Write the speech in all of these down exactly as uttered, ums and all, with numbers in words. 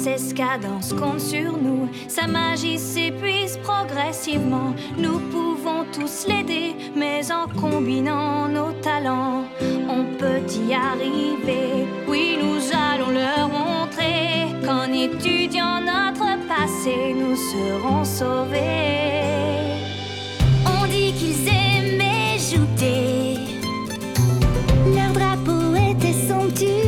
Escadence compte sur nous, sa magie s'épuise progressivement. Nous pouvons tous l'aider, mais en combinant nos talents, on peut y arriver. Oui, nous allons leur montrer qu'en étudiant notre passé, nous serons sauvés. On dit qu'ils aimaient jouter, leur drapeau était somptueux.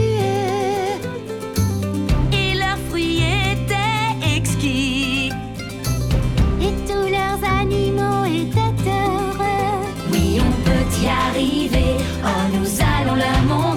Y arriver, oh nous allons leur montrer